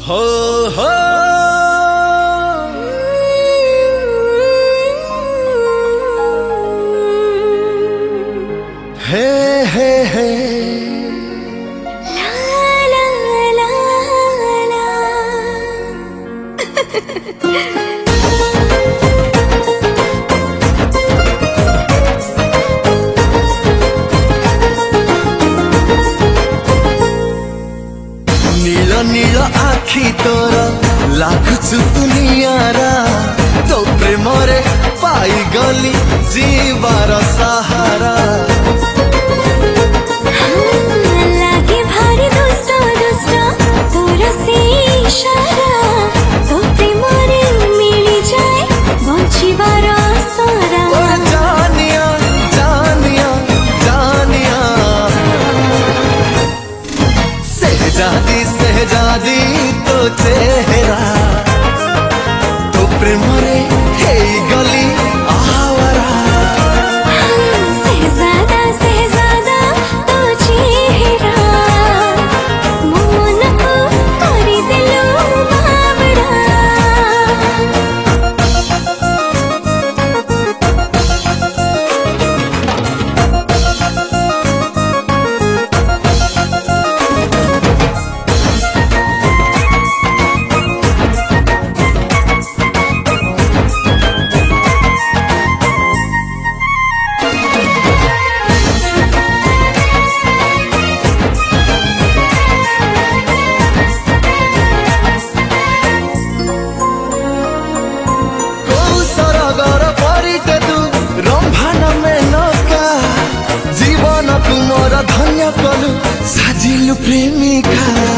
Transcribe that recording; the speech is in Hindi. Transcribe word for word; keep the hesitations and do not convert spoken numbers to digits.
हो हो हे हे हे ला ला ला ला नील नील आखि तोर लागुचु दुनियारा तो प्रेम रे पाई गली जीवार सहारा लागे भारी दुष्ट दुष्ट तोर से इशारा तो प्रेम रे मिली जाए बंचिबार सारा जानिया जानिया जानिया सहजादी सहजादी तो चेहरा तो प्रेम रे हे गली आवारा सहजादा सहजादा तो चेहरा मन को करी दिलो बावड़ा जीवन तुमर धन्य कलु साजिलु प्रेमिका।